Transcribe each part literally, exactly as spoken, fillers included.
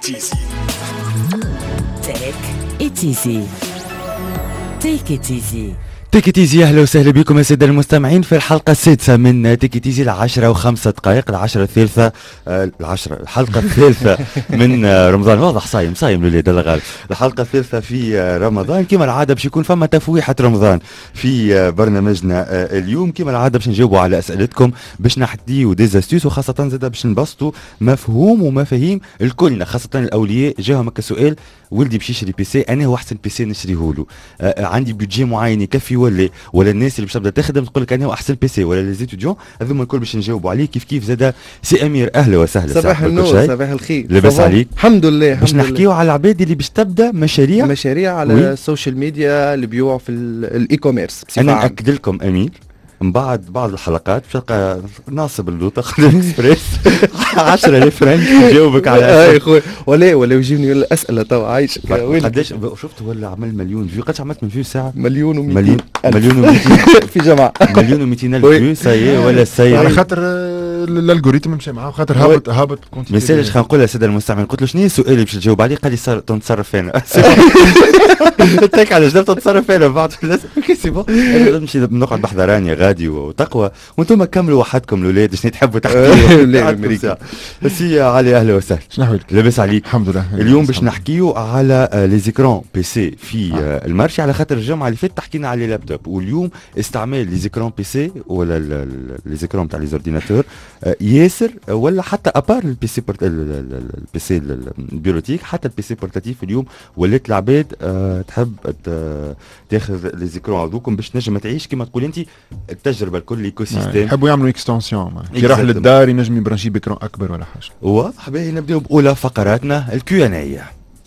it easy. Take it easy. Take it easy. تيك ايزي. اهلا وسهلا بكم يا ساده المستمعين في الحلقه السادسه من تيك ايزي، العشرة وخمسة دقائق، العشرة الثالثه آه العشرة الحلقه الثالثه من آه رمضان. واضح صايم صايم الولاد الله غالب. الحلقه الثالثه في آه رمضان كما العاده باش يكون فما تفويحه رمضان في آه برنامجنا آه اليوم. كما العاده باش نجاوبوا على اسئلتكم، باش نحكيو ديزاستيوس، وخاصه زاده باش نبسطوا مفهوم ومفاهيم الكلنا، خاصه الاولياء. جاهم هكا سؤال: ولدي باش يشري بي سي، انا هو احسن بي سي نشريه له؟ آه عندي بيدجي معين يكفي ولا ولا الناس اللي باش تبدا تخدم تقول لك انا هو احسن بي سي، ولا لي زيتيديون؟ هذوما الكل باش نجاوبوا عليه كيف كيف. زاده سي امير اهلا وسهلا. صباح النور، صباح الخير، لاباس عليك؟ الحمد لله. باش نحكيو على العباد اللي باش تبدا مشاريع مشاريع على وي. السوشيال ميديا، البيوع في الاي كوميرس. انا ناكد لكم امير من بعد بعض الحلقات باش تلقى ناصب اللوطه خدم اكسبريس عشرة ألف فرنك يجاوبك على اي خويا، ولا ولا يجيبني الاسئله تو عايش. قداش شفت ولا عمل مليون فيو؟ قداش عملت من فيو ساعه؟ مليون و مليون مليون و في جماعه مليون و مئتين الف فيو. ساي ولا ساي على خاطر الالغوريثم مشى معاه، خاطر هابط هابط ما يسالش. خلينا نقول للساده المستمعين، قلت له شنو السؤال اللي باش تجاوب عليه؟ قال لي صار تنتصرف انا تك على جنب تنتصرف انا بعد سي بون. نمشي نقعد بحضرانيا غادي وتقوى، وانتم كملوا وحدكم الاولاد شنو تحبوا تحكيوا. لا بس علي اهلا وسهلا. شنو احوالك؟ لاباس عليك؟ الحمد لله. اليوم باش نحكيو على لي زيكرون بي سي في آه. المارشي، على خاطر الجمعه اللي فاتت حكينا على اللابتوب، واليوم استعمال لي زيكرون بي سي ولا لي زيكرون تاع لي زورديناتور آه ياسر، ولا حتى ابار البي سي البي سي البيروتيك، حتى البي سي بورتاتيف اليوم ولات العباد آه تحب تاخذ لي زيكرون هذوكم باش تنجم تعيش كما تقول انت التجربه الكل الايكو سيستيم. يحبوا يعملوا اكستنسيون كي يروح للدار ينجم يبرانشي بكرون اكبر ولا حاجه. واضح. باهي نبداو باولى فقراتنا الكيو ان اي.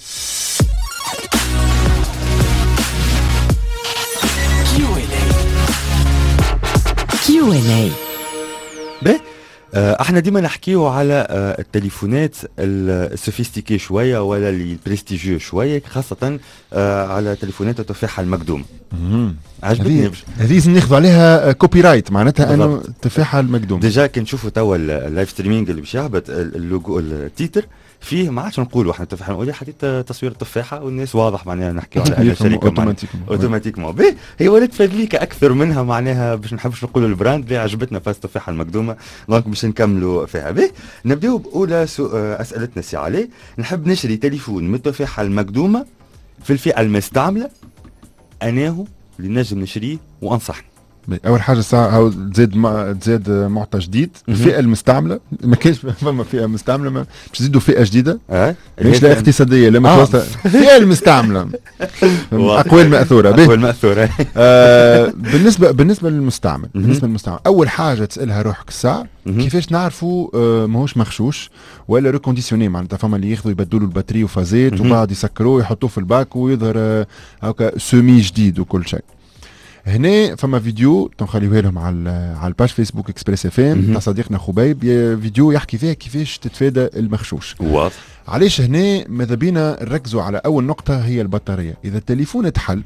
كيو ان اي. باهي احنا ديما نحكيو على آه التليفونات السوفيستيكي شويه ولا اللي بريستيجيو شويه، خاصه آه على تليفونات التفاحه المقدوم. عجبتني هذه لازم ناخذ عليها كوبي رايت، معناتها انه التفاحه المقدوم. ديجا كي نشوفوا توا اللايف ستريمينغ اللي باش يهبط اللوجو التيتر فيه، ما عادش نقولوا احنا تفاحه، نقولوا حطيت تصوير التفاحه والناس واضح معناها نحكيو على اي شركه اوتوماتيكمون. باهي هي ولات فادليكا اكثر منها، معناها باش نحبش نقولوا البراند. باهي عجبتنا فاز التفاحه المقدومه، دونك باش نكملوا فيها. باهي نبداو باولى اسئلتنا سي علي. نحب نشري تليفون من التفاحه المقدومه في الفئه المستعمله، اناه اللي نجم نشريه وانصحني. اول حاجه ساعه تزيد ما تزيد معطى جديد. الفئه المستعمله ما كاينش فما فئه مستعمله، باش تزيدوا فئه جديده اه مش لا اقتصاديه لا آه. الفئه المستعمله اقوال ماثوره. اقوال ماثوره. آه بالنسبه بالنسبه للمستعمل بالنسبه للمستعمل اول حاجه تسالها روحك الساعه كيفاش نعرفوا آه ماهوش مخشوش ولا ريكونديسيوني، معناتها فما اللي ياخذوا يبدلوا الباتري وفازات وبعد يسكروه يحطوه في الباك ويظهر هكا سومي جديد وكل شيء. هنا فما فيديو تنخليوه لهم على على الباج فيسبوك اكسبريس اف ام تاع صديقنا خبيب، فيديو يحكي فيها كيفاش تتفادى المخشوش. واضح. علاش هنا ماذا بينا نركزوا على اول نقطه هي البطاريه. اذا التليفون اتحل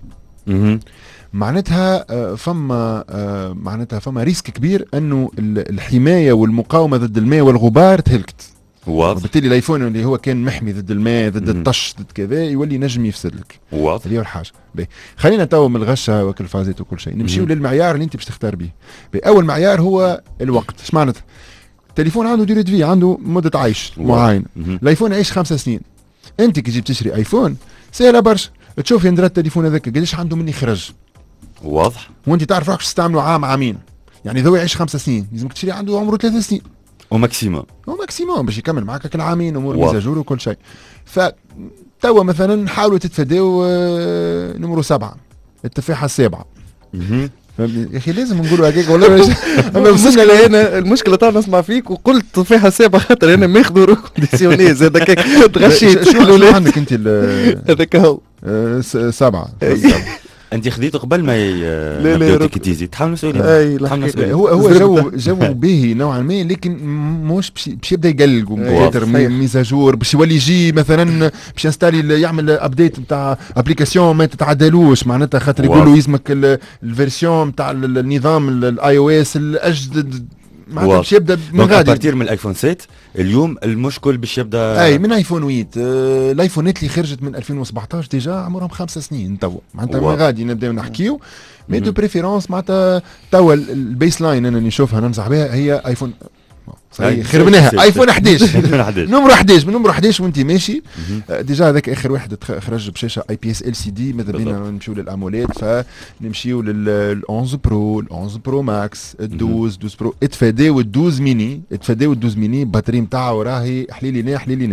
معناتها فما معناتها فما ريسك كبير انه الحمايه والمقاومه ضد الماء والغبار تهلكت. واضح. وبالتالي الايفون اللي هو كان محمي ضد الماء ضد الطش ضد كذا يولي نجم يفسد لك. واضح. هذه اول حاجه. باهي خلينا تو من الغشه والفازات وكل شيء نمشيو للمعيار اللي انت باش تختار به. اول معيار هو الوقت. ايش معناتها؟ التليفون عنده ديريت في، عنده مده عيش معين. الايفون عيش خمسة سنين. انت كي تجي تشتري ايفون سهله برشا، تشوف يندرى التليفون هذاك قداش عنده من يخرج. واضح. وانت تعرف روحك تستعمله عام عامين، يعني ذو يعيش خمسة سنين لازمك تشتري عنده عمره ثلاث سنين وماكسيموم وماكسيموم باش يكمل معك كل عامين امور ميزاجور وكل شيء. فتوا مثلا حاولوا تتفاداو نمرو سبعة التفاحه السابعه. يا اخي لازم نقولوا هكاك ولا مش اما المشكله هنا المشكله تاع نسمع فيك وقلت تفاحه سابعه خاطر انا ماخذ ريكونديسيوني زاد هكاك تغشيت. شو عندك انت هذاك هو سبعه. انت خديته قبل ما يبداو تيكيتيزي تحاول مسؤولين. هو هو جو جو باهي نوعا ما، لكن موش باش يبدا يقلق ميزاجور باش يولي يجي مثلا باش ينستالي يعمل ابديت نتاع ابليكاسيون ما تتعدلوش، معناتها خاطر يقولوا يسمك الفيرسيون نتاع النظام الاي او اس الاجدد معناتها باش يبدا من غادي غادي بارتير من الايفون سبعة اليوم المشكل باش يبدا اي من ايفون ثمانية. آه الايفونات اللي خرجت من ألفين وسبعطاش ديجا عمرهم خمس سنين توا معناتها من غادي نبداو نحكيو مي دو بريفيرونس معناتها توا البيس لاين انا نشوفها ننصح بها هي ايفون صحيح خربناها ايفون احداش نمرو احداش من نمرو احداش وانت ماشي ديجا هذاك اخر واحد خرج بشاشه اي بي اس ال سي دي ماذا بينا نمشيو للاموليد فنمشيو لل احداش برو ال احداش برو ماكس ال اثناش اثناش برو اتفاداو ال اثناش ميني اتفاداو ال اثناش ميني الباتري نتاعو راهي حليلينا حليلينا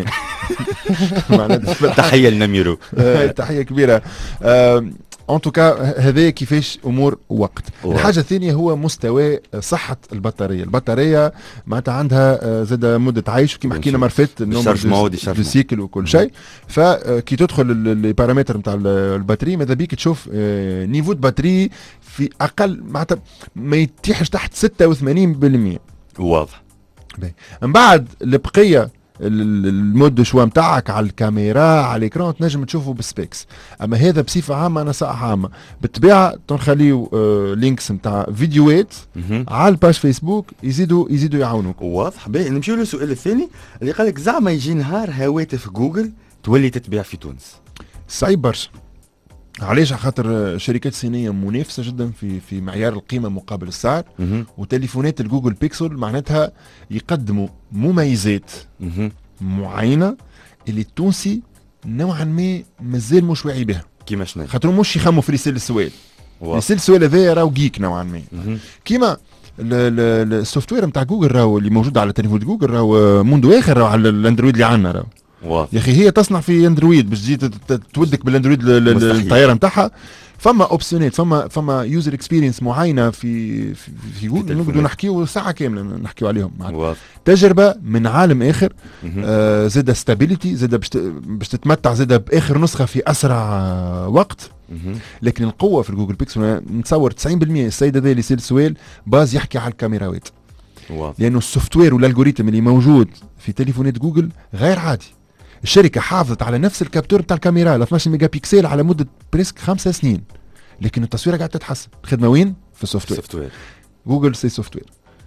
تحيه لنميرو تحيه كبيره. ان توكا هذا كيفاش امور وقت. الحاجه الثانيه هو مستوى صحه البطاريه. البطاريه معناتها عندها زاد مده عيش كيما حكينا مره فاتت النومبر دو سيكل وكل شيء. فكي تدخل لي بارامتر نتاع الباتري ماذا بيك تشوف نيفو د باتري في اقل معناتها ما يتيحش تحت ستة وثمانين بالمئة. واضح. من بعد البقيه المود شوا متاعك على الكاميرا على الاكران تنجم تشوفه بالسبيكس. اما هذا بصفه عامه نصائح عامه بالطبيعه تنخليو آه لينكس نتاع فيديوهات على الباج فيسبوك يزيدوا يزيدوا يعاونوك. واضح. باهي نمشيو للسؤال الثاني اللي قال لك زعما يجي نهار هواتف جوجل تولي تتباع في تونس. صعيب برشا. علاش؟ على خاطر شركات صينيه منافسه جدا في في معيار القيمه مقابل السعر. وتليفونات الجوجل بيكسل معناتها يقدموا مميزات معينه اللي التونسي نوعا ما مازال مش واعي بها. كيما شنو؟ خاطر مش يخموا في رساله السؤال. رساله السؤال هذا راهو جيك نوعا ما. كيما السوفت وير نتاع جوجل راهو اللي موجود على تليفون جوجل راهو منذ اخر راهو على الاندرويد اللي عندنا راهو. واضح. يا اخي هي تصنع في اندرويد باش تجي تودك بالاندرويد الطياره نتاعها. فما اوبسيونات فما فما يوزر اكسبيرينس معينه في في, في جوجل نقدروا نحكيو ساعه كامله نحكيو عليهم. تجربه من عالم اخر. آه زاد ستابيليتي زاد باش باش تتمتع زاد باخر نسخه في اسرع وقت. لكن القوه في الجوجل بيكسل نتصور تسعين بالمئة السيد هذا اللي يسال السؤال باز يحكي على الكاميراوات. لانه السوفت وير والالغوريثم اللي موجود في تليفونات جوجل غير عادي. الشركه حافظت على نفس الكابتور بتاع الكاميرا اثناش ميجا بيكسل على مده بريسك خمسة سنين. لكن التصوير قاعد تتحسن. الخدمه وين؟ في السوفت وير. جوجل سي سوفت وير.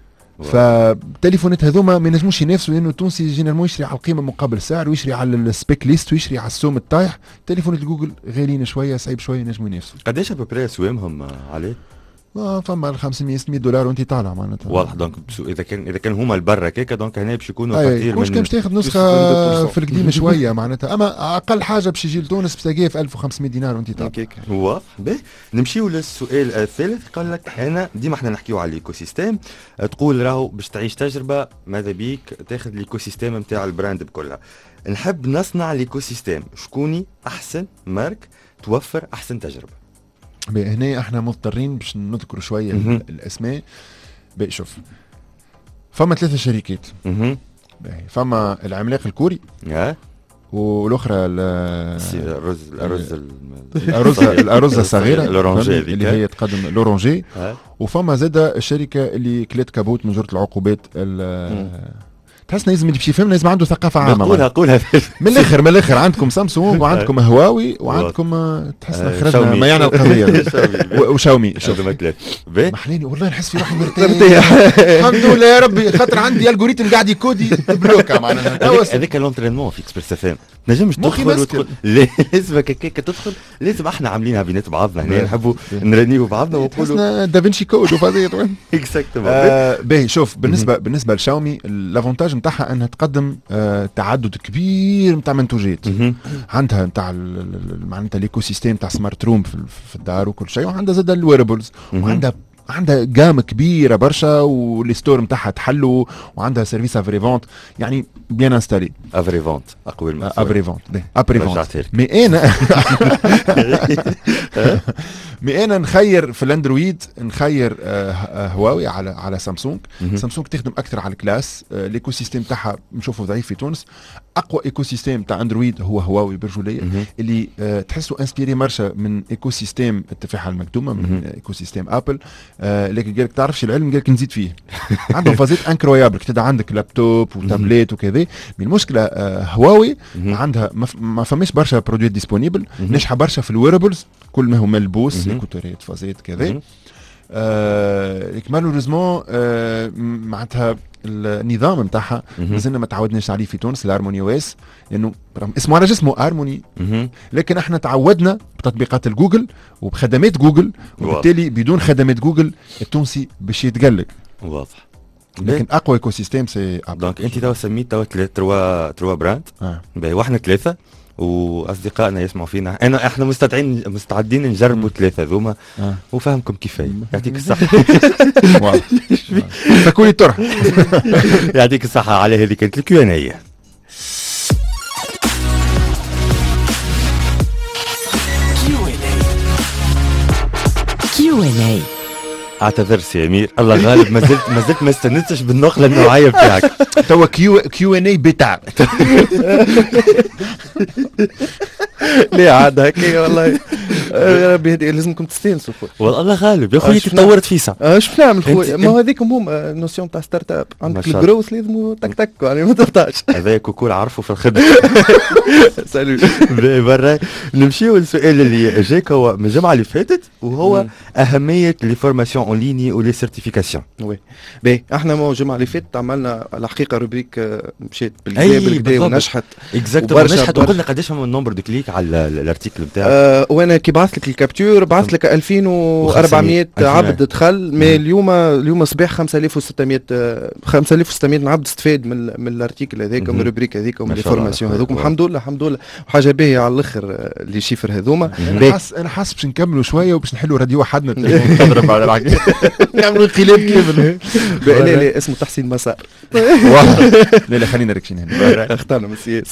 فالتليفونات هذوما ما ينجموش ينافسوا لانه التونسي جينيرالمون يشري على القيمه مقابل السعر ويشري على السبيك ليست ويشري على السوم الطايح. تليفونات جوجل غاليين شويه صعيب شويه ينجموا ينافسوا. قداش ابري اسوامهم عليه؟ اه فما خمسمية ستمية دولار وانت طالع معناتها. واضح. دونك اذا كان اذا كان هما البرا كيكا دونك هنا باش يكونوا كثير من مش كان باش تاخذ نسخه في القديم شويه معناتها. اما اقل حاجه باش يجي لتونس بتلاقيه في ألف وخمسمية دينار وانت طالع كيكا. واضح. باهي نمشيو للسؤال الثالث. قال لك انا ديما احنا نحكيو على الايكو سيستيم. تقول راهو باش تعيش تجربه ماذا بيك تاخذ الايكو سيستيم نتاع البراند بكلها. نحب نصنع الايكو سيستيم شكوني احسن مارك توفر احسن تجربه. هنا احنا مضطرين باش نذكر شويه الاسماء. باهي شوف فما ثلاثه شركات. باهي فما العملاق الكوري والاخرى الرز الارز الارز الارز الصغيره اللي هي تقدم الاورانجي. وفما زاد الشركه اللي كلات كابوت من جرة العقوبات. تحس لازم اللي باش يفهم لازم عنده ثقافه عامه. قولها قولها من الاخر من الاخر عندكم سامسونج وعندكم هواوي وعندكم تحسنا خرجنا ما يعني القضيه وشاومي. شوف محليني والله نحس في روحي مرتاح الحمد لله يا ربي خاطر عندي الجوريثم قاعد يكودي بلوكا معناها. هذاك لونترينمون في اكسبريس اف ام نجمش تدخل وتدخل لازمك هكاك تدخل. لازم احنا عاملينها بينات بعضنا هنا نحبوا نرنيو بعضنا ونقولوا دافنشي كود وفازيت وين اكزاكتومون. باهي شوف بالنسبه بالنسبه لشاومي الافونتاج نتاعها انها تقدم آه تعدد كبير نتاع منتوجات. عندها نتاع معناتها الايكو سيستيم تاع سمارت روم في الدار وكل شيء. وعندها زاد الويربلز وعندها عندها جام كبيره برشا والستور نتاعها تحلو وعندها سيرفيس افري فونت يعني بيان انستالي. افري فونت اقوى من افري فونت. افري فونت مي انا مي انا نخير في الاندرويد نخير آه هواوي على على سامسونج. سامسونج تخدم اكثر على الكلاس. آه الايكو سيستيم تاعها نشوفه ضعيف في تونس. اقوى ايكو سيستيم تاع اندرويد هو هواوي برجوليه اللي آه تحسوا انسبيري مرشا من ايكو سيستيم التفاحه المكتومه من ايكو سيستيم ابل. آه لكن قالك تعرفش العلم قالك نزيد فيه. عندهم فازات انكرويابل كده عندك لابتوب وتابليت وكذا. من المشكله آه هواوي عندها ما فماش برشا برودويت ديسپونيبل. نجحه برشا في الويربلز كل ما هو ملبوس ايكوتوريات فازات كذا. آه مالوريزمون آه معناتها النظام نتاعها مازلنا ما تعودناش عليه في تونس الهارموني او اس لانه اسمه على جسمه هارموني، لكن احنا تعودنا بتطبيقات الجوجل وبخدمات جوجل، وبالتالي بدون خدمات جوجل التونسي باش يتقلق. واضح. لكن اقوى ايكو سيستيم سي دونك انت توا سميت توا تروا تروا براند آه. باهي واحنا ثلاثه واصدقائنا يسمعوا فينا، انا احنا مستعدين مستعدين نجربوا ثلاثه ذوما آه. وفهمكم كيفاش. يعطيك الصحه. فكوني طرح. يعطيك الصحه على هذه كانت الكيو ان اي. كيو ان اي. اعتذر سي امير، الله غالب ما زلت ما زلت ما استنتش بالنقله النوعيه بتاعك. توا كيو كيو ان اي بتاع. ليه عاد هكا والله يا ربي هذه لازمكم تستانسوا خويا. والله غالب يا خويا تطورت فيسا. اش باش نعمل خويا؟ ما هذيك هما النوسيون تاع ستارت اب، عندك الجروث لازم تك تك يعني ما تقطعش. هذا كوكول عرفوا في الخدمه. سالو. برا نمشيو للسؤال اللي جاك هو من الجمعه اللي فاتت وهو اهميه لي فورماسيون اون ليني ولي سيرتيفيكاسيون. وي باهي احنا مو الجمعه اللي فاتت عملنا الحقيقه روبريك مشيت بالكدا بالكدا ونجحت اكزاكتومون نجحت. وقلنا قداش من النمبر دو كليك على الارتيكل نتاعك. أه وانا كي بعثت لك الكابتور بعثت لك ألفين وأربعمية عبد دخل، مي اليوم اليوم صباح خمسة آلاف وستمية خمسة آلاف وستمية عبد استفاد من من الارتيكل هذاك ومن الروبريك هذيك ومن الفورماسيون هذوك. الحمد لله الحمد لله وحاجه باهيه على الاخر لي شيفر هذوما. انا حاس انا حاسس باش نكملوا شويه وباش نحلوا راديو وحدنا نضرب على العقل نعملوا انقلاب كامل. لا لا اسمه تحسين مسار. لا لا خلينا ركشين هنا اختارنا من السياسه.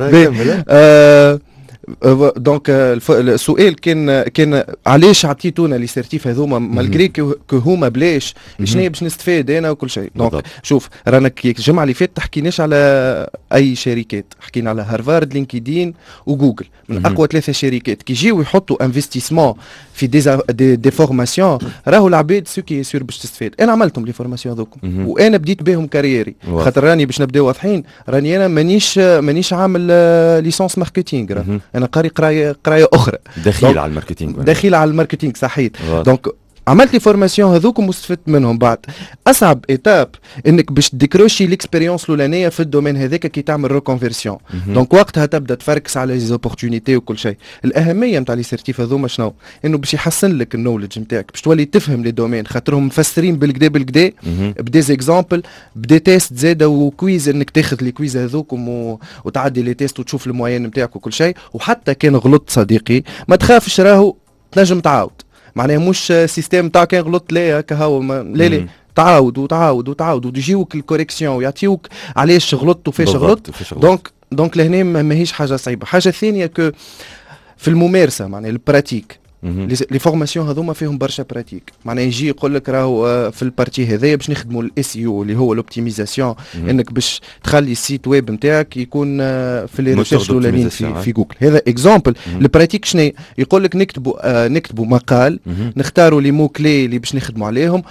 دونك السؤال كان كان علاش عطيتونا لي سيرتيف هذوما مالغري كو هما بلاش شنو باش نستفاد انا وكل شيء. دونك شوف رانا الجمعه اللي فاتت حكيناش على اي شركات، حكينا على هارفارد لينكدين وجوجل من اقوى ثلاثه شركات كي يجيو يحطوا انفستيسمون في دي دي, دي فورماسيون راهو العباد سو كي سور باش تستفاد. انا عملتهم لي فورماسيون هذوكم وانا بديت بهم كاريري خاطر راني باش نبداو واضحين راني انا مانيش مانيش عامل ليسونس ماركتينغ، انا قاري قرايه قرايه اخرى دخيل على الماركتينغ دخيل على الماركتينغ صحيح. دونك عملت لي فورماسيون هذوكم واستفدت منهم. بعد اصعب ايتاب انك باش ديكروشي ليكسبيريونس الاولانيه في الدومين هذاك كي تعمل ريكونفيرسيون. دونك وقتها تبدا تفركس على لي زوبورتونيتي وكل شيء. الاهميه نتاع لي سيرتيف هذوما شنو؟ انه باش يحسن لك النولج نتاعك باش تولي تفهم لي دومين خاطرهم مفسرين بالكدا بالكدا بدي زيكزامبل بدي تيست زاده وكويز انك تاخذ لي كويز هذوكم و... وتعدي لي تيست وتشوف الموين نتاعك وكل شيء. وحتى كان غلطت صديقي ما تخافش راهو تنجم تعاود، معناها مش سيستم تاع كان غلط لا هكا هو لا لا تعاود وتعاود وتعاود ويجيوك الكوريكسيون ويعطيوك علاش غلطت وفاش غلط. دونك دونك لهنا ماهيش حاجه صعيبه. حاجه ثانيه كو في الممارسه معناها البراتيك لي فورماسيون هذوما فيهم برشا براتيك. معناها يجي يقول لك راهو في البارتي هذايا باش نخدموا الاس يو اللي هو الاوبتيميزاسيون، انك باش تخلي السيت ويب نتاعك يكون في لي ريسيرش الاولانيين في, في جوجل. هذا اكزامبل. البراتيك شنو يقول لك؟ نكتبوا آه نكتبوا مقال نختاروا لي مو كلي اللي باش نخدموا عليهم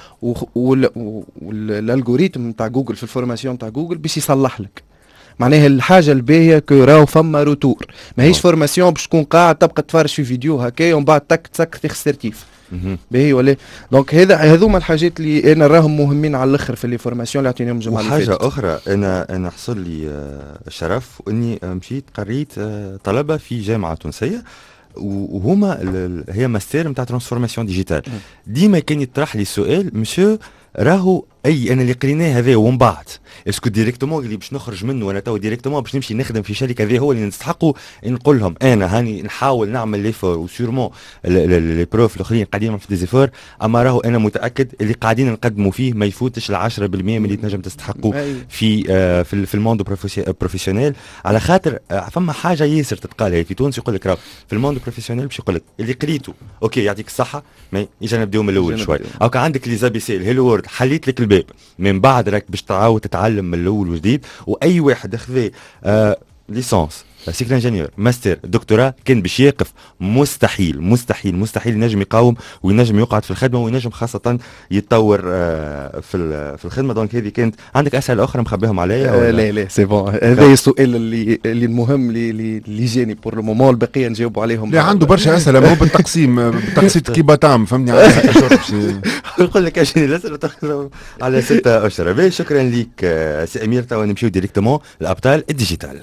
والالغوريثم نتاع جوجل في الفورماسيون نتاع جوجل باش يصلح لك. معناها الحاجه الباهيه كو راهو فما روتور ماهيش فورماسيون باش تكون قاعد تبقى تفرج في فيديو هكايا ومن بعد تك تك تاخذ سيرتيف باهي ولا. دونك هذا هذوما الحاجات اللي انا راهم مهمين على الاخر في لي فورماسيون اللي عطيناهم الجمعه اللي فاتت. وحاجه اخرى انا انا حصل لي الشرف اني مشيت قريت طلبه في جامعه تونسيه وهما هي ماستر نتاع ترانسفورماسيون ديجيتال. ديما كان يطرح لي سؤال مسيو راهو اي انا اللي قريناه هذا ومن بعد اسكو ديريكتومون اللي باش نخرج منه انا تو ديريكتومون باش نمشي نخدم في شركه هذا هو اللي نستحقوا نقول لهم انا هاني نحاول نعمل ليفور وسيرمون لي بروف الاخرين قاعدين في ديزيفور، اما راهو انا متاكد اللي قاعدين نقدموا فيه ما يفوتش ال عشرة بالمئة من اللي تنجم تستحقوا في آه في في الموند بروفيسيونيل. على خاطر آه فما حاجه ياسر تتقال هي في تونس يقول لك راهو في الموند بروفيسيونيل باش يقول لك اللي قريته اوكي يعطيك الصحه ما يجي نبداو من الاول شوي او كان عندك لي زابيسي الهيلو وورد حليت لك الباب من بعد راك باش تعاود تتعلم من الاول وجديد. واي واحد اخذ آه ليسانس سيكل انجينيور ماستر دكتوراه كان باش يقف مستحيل مستحيل مستحيل ينجم يقاوم وينجم يقعد في الخدمه وينجم خاصه يتطور آه في في الخدمه. دونك هذه كانت عندك اسئله اخرى مخبيهم عليا؟ آه لا لا سي بون هذا السؤال اللي اللي المهم اللي اللي جاني بور لو مومون البقيه نجاوبوا عليهم. لا عنده برشا اسئله مو بالتقسيم بالتقسيم كيما تام فهمني يقول لك اجيني الاسئله تاخذ على ستة اشهر. باهي شكرا ليك سي امير. توا نمشيو ديريكتومون لابطال الديجيتال.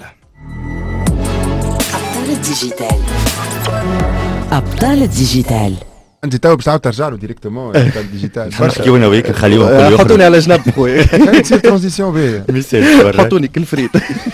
أبطال الديجيتال. أبطال الديجيتال. انت تو باش تعاود ترجع له ديريكتومون الديجيتال. نحكيو انا وياك نخليوهم حطوني على جنب خويا. تصير ترانزيسيون باهيه. حطوني كل فريد.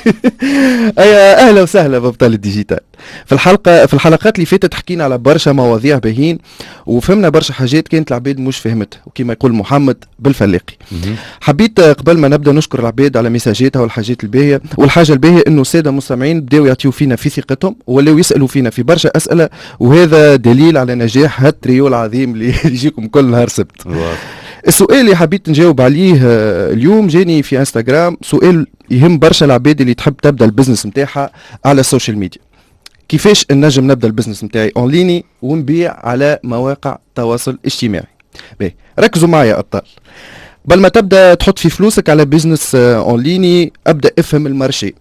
ايا اهلا وسهلا بابطال الديجيتال. في الحلقه في الحلقات اللي فاتت حكينا على برشا مواضيع باهين وفهمنا برشا حاجات كانت العباد مش فهمتها وكما يقول محمد بالفلاقي. حبيت قبل ما نبدا نشكر العباد على مساجاتها والحاجات الباهيه، والحاجه الباهيه انه الساده المستمعين بداوا يعطيو فينا في ثقتهم ولاو يسالوا فينا في برشا اسئله، وهذا دليل على نجاح هالتريو العظيم اللي يجيكم كل نهار سبت. السؤال اللي حبيت نجاوب عليه اليوم جاني في انستغرام، سؤال يهم برشا العباد اللي تحب تبدا البزنس نتاعها على السوشيال ميديا. كيفاش نجم نبدا البزنس نتاعي اونلايني ونبيع على مواقع التواصل الاجتماعي؟ باهي ركزوا معايا ابطال. قبل ما تبدا تحط في فلوسك على بزنس اونلايني ابدا افهم المارشي.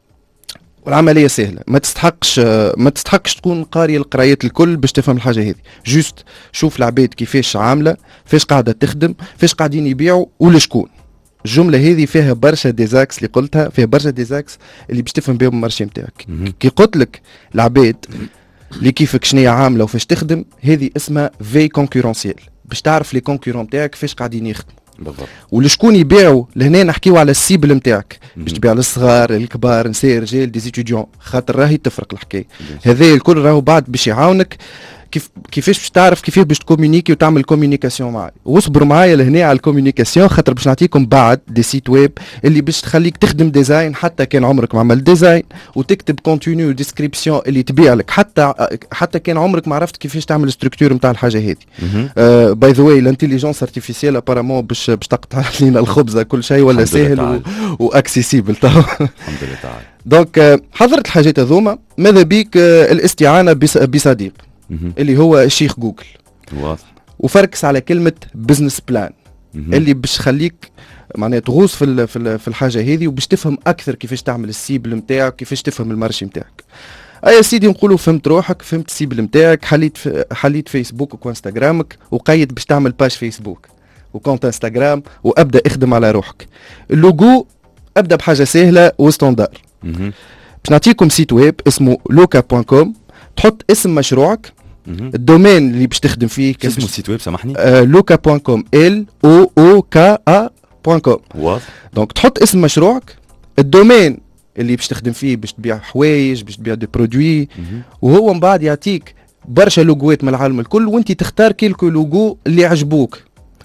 والعمليه سهله، ما تستحقش ما تستحقش تكون قاري القرايات الكل باش تفهم الحاجه هذه. جوست شوف العباد كيفاش عامله، فاش قاعده تخدم، فاش قاعدين يبيعوا ولشكون. الجمله هذه فيها برشا ديزاكس اللي قلتها، فيها برشا ديزاكس اللي باش تفهم بهم المارشي نتاعك. كي قلت لك العباد اللي كيفك شنيا عامله وفاش تخدم، هذه اسمها في كونكورونسيال، باش تعرف لي كونكورون نتاعك فاش قاعدين يخدموا بالضبط. ولشكون يبيعوا لهنا نحكيو على السيبل نتاعك، باش تبيع للصغار الكبار نساء رجال دي ستوديون، خاطر راهي تفرق الحكايه. هذا الكل راهو بعد باش يعاونك كيف كيفاش باش تعرف كيفاش باش تكومونيكي وتعمل كومونيكاسيون معايا. واصبروا معايا لهنا على الكومونيكاسيون، خاطر باش نعطيكم بعد دي سيت ويب اللي باش تخليك تخدم ديزاين حتى كان عمرك ما عمل ديزاين، وتكتب كونتينيو وديسكريبسيون اللي تبيع لك حتى حتى كان عمرك ما عرفت كيفاش تعمل ستركتور نتاع الحاجه هذه. باي ذا واي الانتيليجنس ارتيفيسيال ابارامون باش باش تقطع لنا الخبزه كل شيء ولا سهل واكسيسيبل. الحمد لله تعالى. دونك حضرت الحاجات هذوما، ماذا بيك الاستعانه بصديق اللي هو الشيخ جوجل. واضح. وفركس على كلمة بزنس بلان اللي باش خليك معناها تغوص في في في الحاجة هذه وباش تفهم أكثر كيفاش تعمل السيبل نتاعك، كيفاش تفهم المارشي نتاعك. أي سيدي نقولوا فهمت روحك، فهمت السيبل نتاعك، حليت حليت فيسبوك وانستغرامك وقيد باش تعمل باج فيسبوك وكونت انستغرام وأبدأ اخدم على روحك. اللوجو أبدأ بحاجة سهلة وستاندار. باش نعطيكم سيت ويب اسمه لوكا بوان كوم، تحط اسم مشروعك، الدومين اللي باش تخدم فيه. كيف اسمه السيت ويب سامحني؟ لوكا بوان كوم ال او او كا ا بوان كوم. واضح. دونك تحط اسم مشروعك، الدومين اللي باش تخدم فيه باش تبيع حوايج، باش تبيع دي برودوي، وهو من بعد يعطيك برشا لوجوات من العالم الكل، وانت تختار كيلكو لوجو اللي يعجبوك.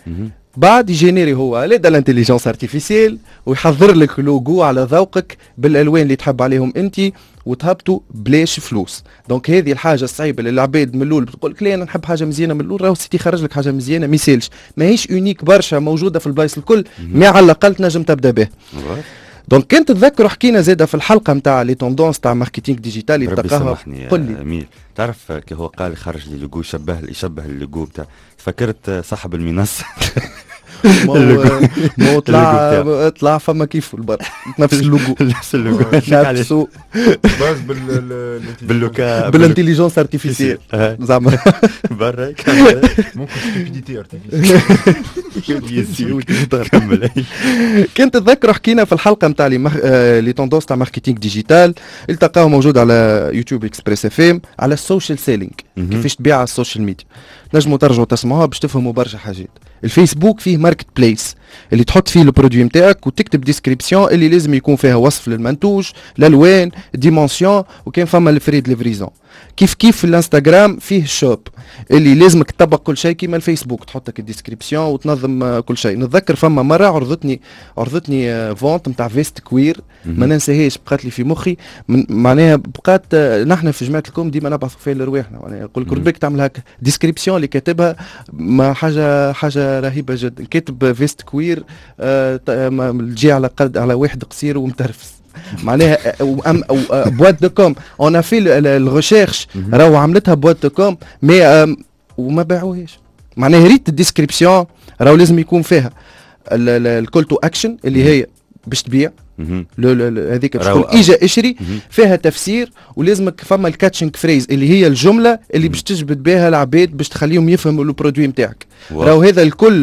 بعد يجينيري هو على يد الانتيليجنس ارتيفيسيال ويحضر لك لوجو على ذوقك بالالوان اللي تحب عليهم انت وتهبطوا بلاش فلوس. دونك هذه الحاجه الصعيبه اللي العباد من الاول بتقول لك لا انا نحب حاجه مزيانه من الاول، راهو سيتي خرج لك حاجه مزيانه ما يسالش، ماهيش اونيك برشا موجوده في البلايص الكل، ما على الاقل تنجم تبدا به. دونك كنت تذكروا حكينا زاده في الحلقه نتاع لي توندونس تاع ماركتينغ ديجيتال اللي تلقاها. قل لي امير، تعرف كي هو قال خرج لي لوجو شبه يشبه اللوجو بتاع، فكرت صاحب المنصه ما طلع طلع فما كيف البر نفس اللوجو نفس اللوجو نفسه بس باللوكا بالانتيليجنس ارتيفيسيال زعما برا ممكن ستوبيديتي ارتيفيسيال. كنت تذكر حكينا في الحلقه نتاع لي توندونس تاع ماركتينغ ديجيتال، التقاو موجود على يوتيوب اكسبريس اف ام، على السوشيال سيلينغ، كيفاش تبيع على السوشيال ميديا. نجموا ترجعوا تسمعوها باش تفهموا برشا حاجات. الفيسبوك فيه ماركت بليس اللي تحط فيه البرودوي نتاعك وتكتب ديسكريبسيون اللي لازم يكون فيها وصف للمنتوج، الالوان، ديمونسيون، وكان فما الفري دليفريزون. كيف كيف في الانستغرام فيه الشوب اللي لازمك تطبق كل شيء كيما الفيسبوك، تحطك الديسكريبسيون وتنظم كل شيء. نتذكر فما مره عرضتني عرضتني فونت نتاع فيست كوير ما ننساهاش، بقات لي في مخي معناها بقات. نحن في جماعه الكوم ديما نبعثوا فيها لرواحنا، معناها نقول لك ربك تعمل هكا ديسكريبسيون اللي كاتبها ما حاجه حاجه رهيبه جدا. كاتب فيست كوير تجي على قد على واحد قصير ومترفس معناها بوات دو كوم. اون في الريشيرش راهو عملتها بوات دو كوم مي وما باعوهاش. معناها ريت الديسكريبسيون راهو لازم يكون فيها الكول تو اكشن اللي هي باش تبيع مهم. هذيك باش راهو- تقول اجا اشري مهم. فيها تفسير، ولازمك فما الكاتشنج فريز اللي هي الجمله اللي باش تجبد بها العباد باش تخليهم يفهموا البرودوي نتاعك. واو. راهو هذا الكل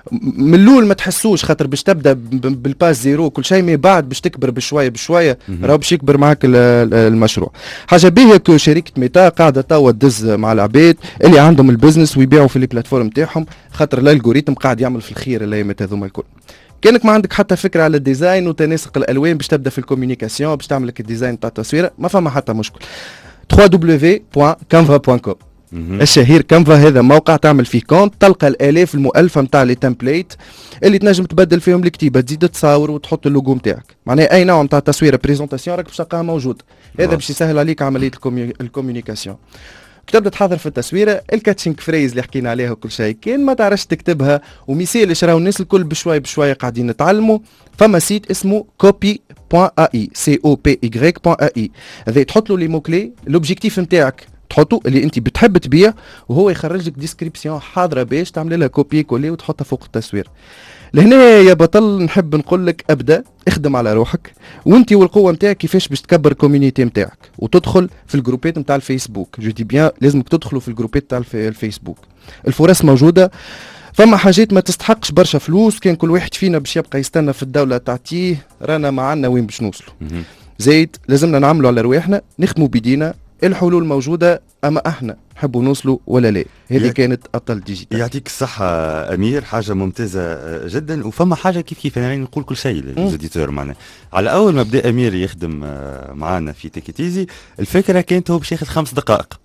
من الاول ما تحسوش، خاطر باش تبدا ب- بالباس زيرو كل شيء، مي بعد باش تكبر بشويه بشويه مهم. راهو باش يكبر معاك ال- ال- المشروع. حاجه باهيه كو شركه ميتا قاعده توا تدز مع العباد اللي عندهم البزنس ويبيعوا في البلاتفورم نتاعهم، خاطر الالغوريتم قاعد يعمل في الخير الايامات هذوما الكل. كانك ما عندك حتى فكره على الديزاين وتناسق الالوان باش تبدا في الكوميونيكاسيون باش تعمل لك الديزاين تاع التصويره، ما فما حتى مشكل. دبليو دبليو دبليو دوت كانفا دوت كوم مهم. الشهير. كانفا هذا موقع تعمل فيه كونت، تلقى الالاف المؤلفه نتاع لي تمبليت اللي تنجم تبدل فيهم الكتيبه، تزيد تصاور وتحط اللوجو نتاعك، معناها اي نوع نتاع تصويره بريزونطاسيون راك باش تلقاها موجود. هذا واو. باش يسهل عليك عمليه الكوميو- الكوميونيكاسيون. كي تبدا تحضر في التصويره الكاتشنج فريز اللي حكينا عليها وكل شيء، كان ما تعرفش تكتبها ومثال راهو الناس الكل بشوي بشوي قاعدين نتعلموا، فما سيت اسمه كوبي بوان اي سي او بي واي بوان اي. هذا تحط له لي مو كلي، لوبجيكتيف نتاعك تحطه اللي انت بتحب تبيع، وهو يخرج لك ديسكريبسيون حاضره باش تعمل لها كوبي كولي وتحطها فوق التصوير. لهنا يا بطل نحب نقول لك ابدا اخدم على روحك، وانت والقوه نتاعك كيفاش باش تكبر الكوميونيتي نتاعك وتدخل في الجروبات نتاع الفيسبوك. جو دي بيان لازمك تدخلوا في الجروبات نتاع الف- الفيسبوك، الفرص موجوده. فما حاجات ما تستحقش برشا فلوس، كان كل واحد فينا باش يبقى يستنى في الدوله تعطيه رانا ما عندنا وين باش نوصلوا. مهم. زايد لازمنا نعملوا على رواحنا، نخدموا بيدينا، الحلول موجوده، اما احنا نحبوا نوصلوا ولا لا. هذه يا- كانت ابطال ديجيتال. يعطيك الصحة أمير، حاجة ممتازة جدا. وفما حاجة كيف كيف أنا نقول كل شيء للزوديتور معنا. على أول ما بدأ أمير يخدم آه، معنا في تيكيتيزي، الفكرة كانت هو باش ياخذ خمس دقائق.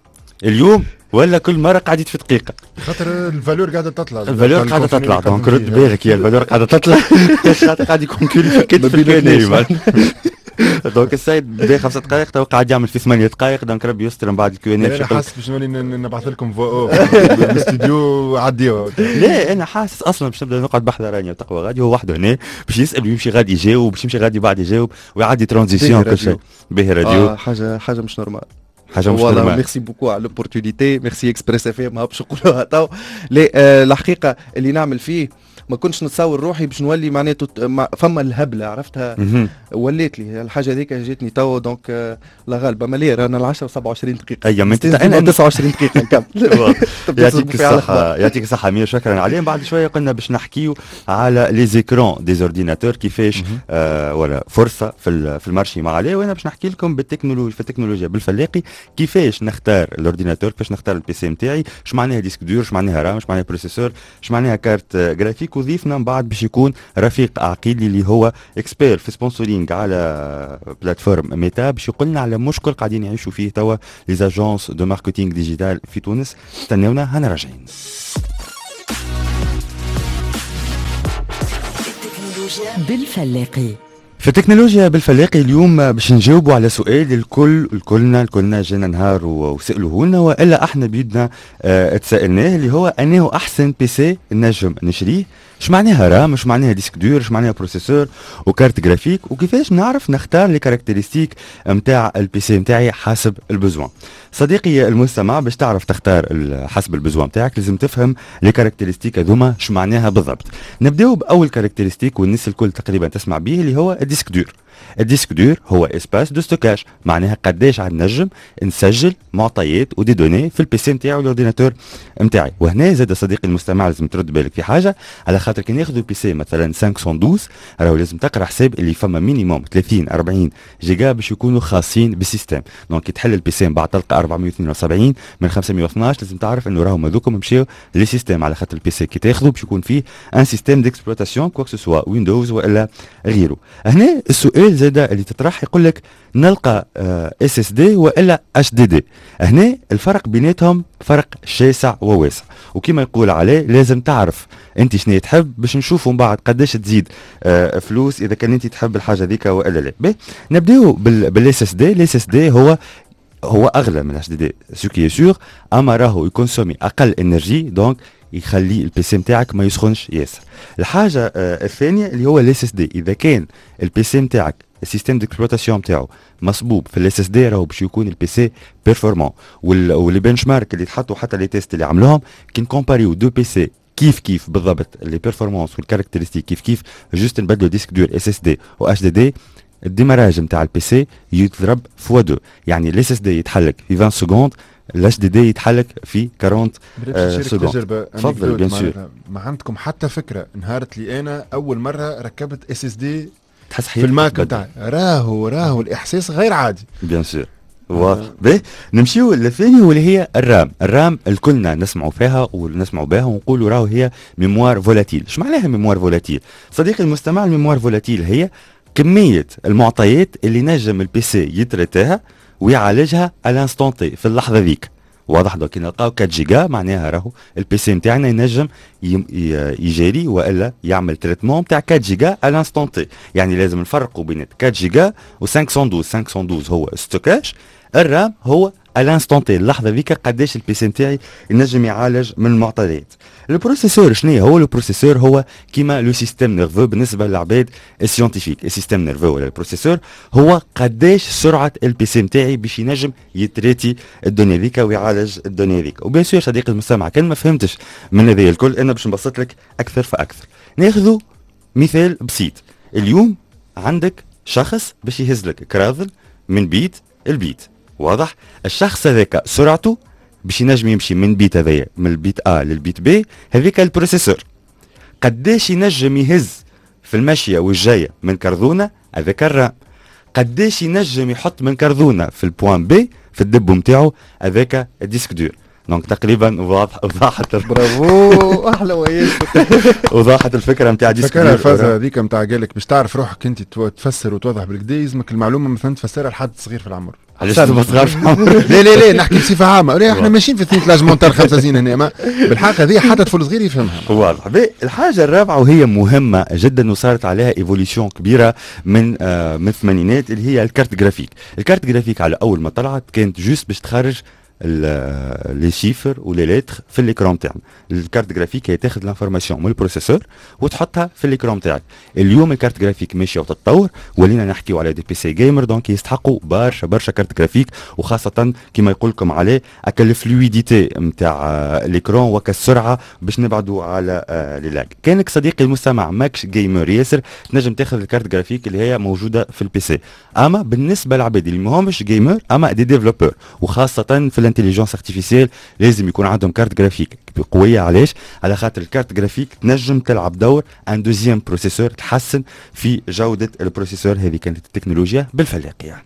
اليوم ولا كل مرة قاعد في دقيقة. خاطر الفالور قاعده تطلع الفالور قاعدة تطلع، دونك رد بالك يا الفالور قاعدة تطلع خاطر قاعد يكون كل في كتف ما بيناتناش. الكيو دونك السيد بدا خمسة دقائق تو قاعد يعمل في ثمانية دقائق، دونك ربي يستر من بعد الكيو ان انا حاسس باش نولي ن- نبعث لكم فو بالاستديو عديوها. لا انا حاسس اصلا باش نبدا نقعد بحذا رانيا وتقوى غادي هو وحده هنا باش يسال ويمشي غادي يجاوب، باش يمشي غادي بعد يجاوب ويعدي ترانزيسيون كل شيء. به راديو آه حاجه حاجه مش نورمال. حاجه مش والله نورمال. ميرسي بوكو على لوبورتونيتي، ميرسي اكسبريس اف ام باش نقولوها تو. لا آه الحقيقه اللي نعمل فيه ما كنتش نتصور روحي باش نولي معناته ت- مع- فما الهبله عرفتها مهم. ولات لي الحاجه هذيك جاتني تو. دونك آه لا غالبه مالي رانا ال عشرة سبعة وعشرين دقيقه. أيوة، ما أنت- انا أنا- تسعة وعشرين دقيقه نكمل. يعطيك الصحة يعطيك الصحة أمير، شكرا عليه. بعد شوية قلنا باش نحكيو على لي زيكرون دي زورديناتور كيفاش آه ولا فرصة في ال- في المارشي مع عليه، وانا باش نحكي لكم بالتكنولوجيا في التكنولوجيا بالفلاقي كيفاش نختار الاورديناتور، كيفاش نختار البي سي نتاعي، اش معناها ديسك دور، اش معناها رام، اش معناها بروسيسور، اش معناها كارت آه، جرافيك. وضيفنا من بعد باش يكون رفيق عقيلي اللي هو اكسبير في سبونسورينغ على بلاتفورم ميتا، باش يقول لنا على مشكل قاعدين يعيشوا فيه توا لي زاجونس دو ماركتينغ ديجيتال في تونس. استناونا هنا راجعين. بالفلاقي. في التكنولوجيا بالفلاقي اليوم باش نجاوبوا على سؤال الكل الكلنا الكلنا جينا نهار وسألوه لنا والا احنا بيدنا اه تسالناه، اللي هو انه احسن بي سي نجم نشريه، اش معناها رام، اش معناها ديسك دور، اش معناها بروسيسور وكارت جرافيك، وكيفاش نعرف نختار لي كاركترستيك نتاع البي سي نتاعي حسب البزوان. صديقي المستمع باش تعرف تختار حسب البزوان نتاعك لازم تفهم لي كاركترستيك هذوما اش معناها بالضبط. نبداو باول كاركترستيك والناس الكل تقريبا تسمع به اللي هو الديسك دور. الديسك دور هو اسباس دو ستوكاج، معناها قداش عاد نجم نسجل معطيات ودي دوني في البي سي نتاعي والاورديناتور نتاعي. وهنا زاد صديقي المستمع لازم ترد بالك في حاجه، على خاطر كي ناخذوا بي سي مثلا خمسمية واثناشر راهو لازم تقرا حساب اللي فما مينيموم ثلاثين أربعين جيجا باش يكونوا خاصين بالسيستم. دونك كي تحل البي سي من بعد تلقى أربعمية واثنين وسبعين من خمسمية واثناشر لازم تعرف انه راهم هذوكم مشاو لي سيستم، على خاطر البي سي كي تاخذوا باش يكون فيه ان سيستم ديكسبلوتاسيون كوك سوا ويندوز ولا غيره. هنا السؤال زاد اللي تطرح يقول لك نلقى اس اس دي والا اتش دي دي. هنا الفرق بيناتهم فرق شاسع وواسع، وكما يقول عليه لازم تعرف انت شنو تحب باش نشوفوا من بعد قداش تزيد آه فلوس اذا كان انت تحب الحاجه ذيك والا لا. باهي نبداو بالاس اس دي. الاس اس دي هو هو اغلى من اتش دي دي سو كي سور، اما راهو يكونسومي اقل انرجي، دونك يخلي البي سي نتاعك ما يسخنش ياسر. الحاجه آه الثانيه اللي هو الاس اس دي، اذا كان البي سي نتاعك السيستم ديكسبلوتاسيون نتاعو مصبوب في الاس اس دي راهو باش يكون البي سي بيرفورمون. واللي بنش مارك اللي تحطوا حتى لي تيست اللي عملوهم كي نكومباريو دو بي سي كيف كيف بالضبط لي بيرفورمانس والكاركترستيك كيف كيف جوست نبدلوا ديسك دور اس اس دي و اتش دي دي، الديماراج نتاع البي سي يضرب فوا دو، يعني الاس اس دي يتحلك في عشرين سكوند، الاتش دي دي يتحلك في أربعين آه سكوند. تفضل بيان سور. ما عندكم حتى فكره نهارت لي انا اول مره ركبت اس اس دي تحس في الماك نتاعي، راهو راهو الاحساس غير عادي بيان سور. واضح. باهي نمشيو للثاني واللي هي الرام. الرام الكلنا نسمعوا فيها ونسمعوا بها ونقولوا راهو هي ميموار فولاتيل. ايش معناها ميموار فولاتيل؟ صديقي المستمع، الميموار فولاتيل هي كمية المعطيات اللي نجم البي سي يتريتها ويعالجها الانستون تي في اللحظة ذيك. واضح. دوك نلقاو أربعة جيجا معناها راهو البي سي نتاعنا ينجم يجاري والا يعمل تريتمون نتاع أربعة جيجا الانستون تي. يعني لازم نفرقوا بين أربعة جيجا و خمسمية واثناشر. خمسمية واثناشر هو ستوكاج، الرام هو الانستون تي اللحظه ذيك قداش البي سي نتاعي ينجم يعالج من المعطيات. البروسيسور شنو هو؟ البروسيسور هو كيما لو سيستيم نيرفو بالنسبه للعباد السيونتيفيك. السيستيم نيرفو ولا البروسيسور هو قداش سرعه البي سي نتاعي باش ينجم يتريتي الدنيا ذيك ويعالج الدنيا ذيك. وبيان سور صديقي المستمع كان ما فهمتش من هذا الكل انا باش نبسط لك اكثر فاكثر. ناخذ مثال بسيط. اليوم عندك شخص باش يهز لك كراذل من بيت البيت. واضح. الشخص هذاك سرعته باش ينجم يمشي من بيت هذايا من البيت A للبيت B، هذاك البروسيسور. قداش ينجم يهز في المشيه والجايه من كرذونه، هذاك الرام. قداش ينجم يحط من كرذونه في البوان B في الدب نتاعو، هذاك الديسك دور. دونك تقريبا واضح وضحت. برافو احلى وياسر. وضحت الفكره نتاع ديسك دور. فكره الفازه هذيك نتاع قالك باش تعرف روحك انت تفسر وتوضح بالكدا، يلزمك المعلومه مثلا تفسرها لحد صغير في العمر. علاش تبغى صغار في العمر؟ لا لا لا نحكي بصفه عامه. لا احنا ماشيين في اثنين لاج مونتال خمسة زين هنا، ما بالحق هذه حتى طفل صغير يفهمها. واضح. الحاجه الرابعه وهي مهمه جدا وصارت عليها ايفوليوشن كبيره من آه من الثمانينات اللي هي الكارت جرافيك. الكارت جرافيك على اول ما طلعت كانت جوست باش تخرج لي شيفر ولي ليتر في الاكران تاعنا. الكارت جرافيك هي تاخذ الانفورماسيون من البروسيسور وتحطها في الاكران تاعك. اليوم الكارت جرافيك ماشيه وتتطور، ولينا نحكيو على دي بي سي جيمر، دونك يستحقوا برشا برشا كارت جرافيك، وخاصه كما يقول لكم عليه اكل فلويديتي نتاع الاكران وكالسرعه باش نبعدوا على لي لاج. كانك صديقي المستمع ماكش جيمر ياسر تنجم تاخذ الكارت جرافيك اللي هي موجوده في البي سي. اما بالنسبه للعباد اللي ماهمش جيمر اما دي ديفلوبر، وخاصه في الانتيليجنس ارتيفيسيال لازم يكون عندهم كارت جرافيك قويه. علاش؟ على خاطر الكارت جرافيك تنجم تلعب دور ان دوزيام بروسيسور، تحسن في جوده البروسيسور. هذه كانت التكنولوجيا بالفلاقي يعني.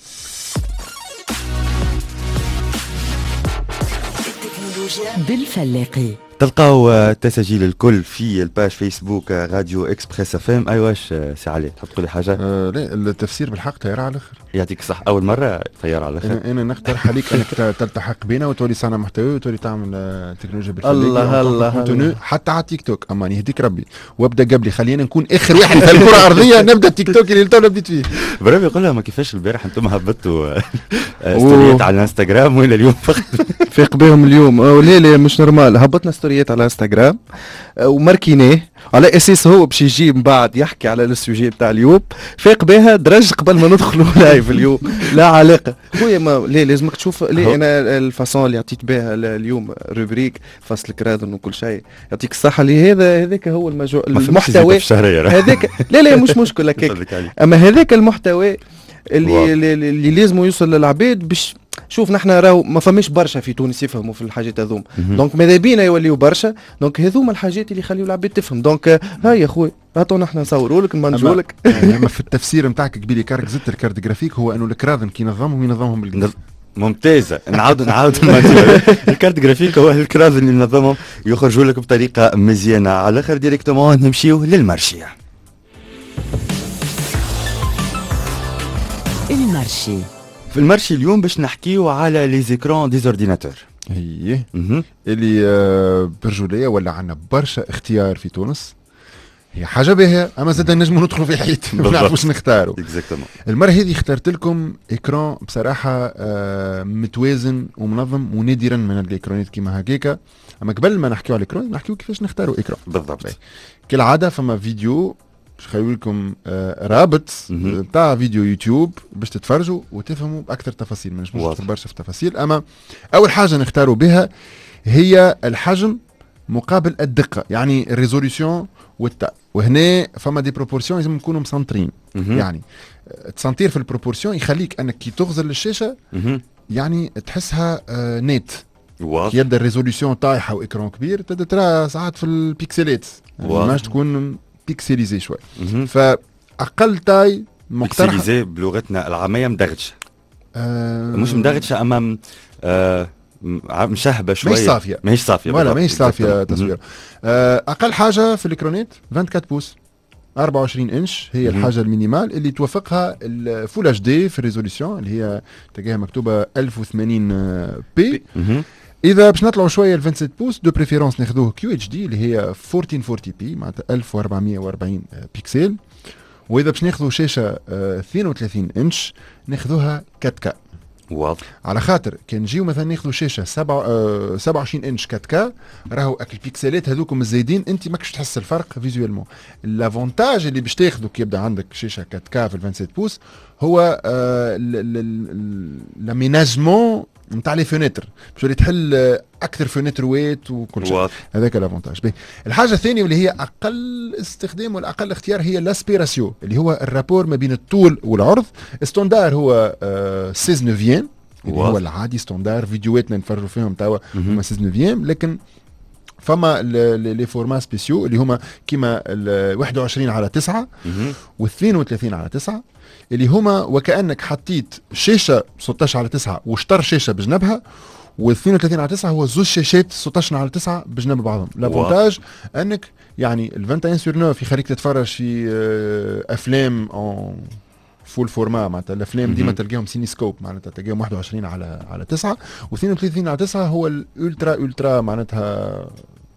بالفلاقي تلقاو التسجيل الكل في الباج فيسبوك راديو اكسبريس اف ام. ايوا سي علي تحب تقول لي حاجه؟ آه لا التفسير بالحق طياره على الاخر. يعطيك الصح. اول مره طياره على الاخر. انا, أنا نقترح عليك انك تلتحق بينا وتولي صانع محتوى وتولي تعمل تكنولوجيا بالفلاقي. الله الله الله. حتى على تيك توك. اما يهديك ربي وابدا قبلي، خلينا نكون اخر واحد في الكره الارضيه نبدا تيك توك اللي تو بديت فيه. برافو. يقول لهم كيفاش البارح انتم هبطوا ستوريات على الانستغرام ولا اليوم فقط فيق بهم اليوم؟ لا لا مش نورمال. هبطنا ستوريات على انستغرام وماركيناه على اساس هو باش يجي من بعد يحكي على السوجي بتاع اليوم. فاق بها درج قبل ما ندخلوا لايف اليوم. لا علاقه خويا، ما لا لازمك تشوف. لا انا الفاصون اللي عطيت بها اليوم روبريك فصل كراذن وكل شيء يعطيك الصحه. لهذا هذاك هو المجو... المحتوى هذاك. لا لا مش مشكله كيك. اما هذاك المحتوى اللي اللي, اللي لازم يوصل للعباد باش شوف نحن راهو ما فماش برشا في تونس يفهموا في الحاجات هذوما. دونك ماذا بينا يوليو برشا. دونك هذوما الحاجات اللي يخليو العباد تفهم. دونك هاي يا خويا هاتوا نحن نصوروا لك نمنجوا لك. اما في التفسير نتاعك قبيلي كارك زدت الكارت جرافيك هو انه الكراذن كي ينظمهم ينظمهم بالقلب. ممتازه. نعاود نعاود الكارت جرافيك هو الكراذن اللي ينظمهم يخرجوا لك بطريقه مزيانه. على الاخر ديريكتومون نمشيو للمارشي. المارشي. في المارشي اليوم باش نحكيو على لي زيكرون ديزورديناتور. هي اللي آه برجوليه ولا عندنا برشا اختيار في تونس. هي حاجه باهيه اما زاد نجموا ندخلوا في حيط ما نعرفوش نختاروا. المره هذه اخترت لكم اكران بصراحه آه متوازن ومنظم ونادرا من الاكرانات كيما هكاكا. اما قبل ما نحكيو على الاكران نحكيو كيفاش نختاروا اكران بالضبط. كالعاده فما فيديو باش نخلي لكم آه رابط تاع فيديو يوتيوب باش تتفرجوا وتفهموا باكثر تفاصيل. ما نجمش ندخل برشا في تفاصيل. اما اول حاجه نختاروا بها هي الحجم مقابل الدقه، يعني الريزوليوشن والتا. وهنا فما دي بروبورسيون لازم نكونوا مسنطرين، يعني التسنطير في البروبورسيون يخليك انك كي تغزل الشاشه يعني تحسها آه نيت، كي يبدا الريزوليوشن طايحه واكران كبير تبدا ترى ساعات في البيكسلات يعني تكون بيكسليزي شوي. فاقل تاي مقترح بيكسليزي بلغتنا العاميه مدغشه، آه مش مدغشه امام آه مشهبه شويه، مش صافيه مش صافيه ولا مش صافيه تصوير. آه اقل حاجه في الكرونيت أربعة وعشرين بوس أربعة وعشرين انش هي مم. الحاجه المينيمال اللي توافقها الفول اتش دي في الريزوليوشن اللي هي تلقاها مكتوبه ألف وثمانين بي. اذا باش نطلعوا شويه ل ستة وعشرين بوس دو بريفيرونس ناخذوه كيو اتش دي اللي هي ألف وأربعمية وأربعين بي معناتها ألف وأربعمية وأربعين بيكسل. واذا باش ناخذوا شاشه اثنين وثلاثين انش ناخذوها أربعة كا. واضح. على خاطر كان نجيو مثلا ناخذوا شاشه سبعة وعشرين انش أربعة كا راهو اك البيكسلات هذوكم الزايدين انت ماكش تحس الفرق فيزوالمون. الافونتاج اللي باش تاخذه كي يبدا عندك شاشه أربعة كا في سبعة وعشرين بوس هو لاميناجمون نتاع لي فينيتر باش تحل اكثر فينيتر ويت وكل شيء، هذاك الافونتاج. الحاجه الثانيه واللي هي اقل استخدام والاقل اختيار هي لاسبيراسيون اللي هو الرابور ما بين الطول والعرض. ستاندار هو ستة نوفيام اللي هو العادي ستاندار، فيديوهاتنا نفرجوا فيهم توا هما ستة نوفيام، لكن فما لي فورما سبيسيو اللي هما كيما واحد وعشرين على تسعة واثنين وثلاثين على تسعة اللي هما وكأنك حطيت شاشة ستة عشر على تسعة وشطر شاشة بجنبها، واثنين وثلاثين على تسعة هو زوج شاشات ستة عشر على تسعة بجنب بعضهم. لافونتاج انك يعني ال واحد وعشرين سور تسعة يخليك تتفرج في افلام اون فول فورما، معناتها الافلام ديما تلقاهم سينيسكوب معناتها تلقاهم واحد وعشرين على على تسعة واثنين وثلاثين على تسعة هو الالترا الترا معناتها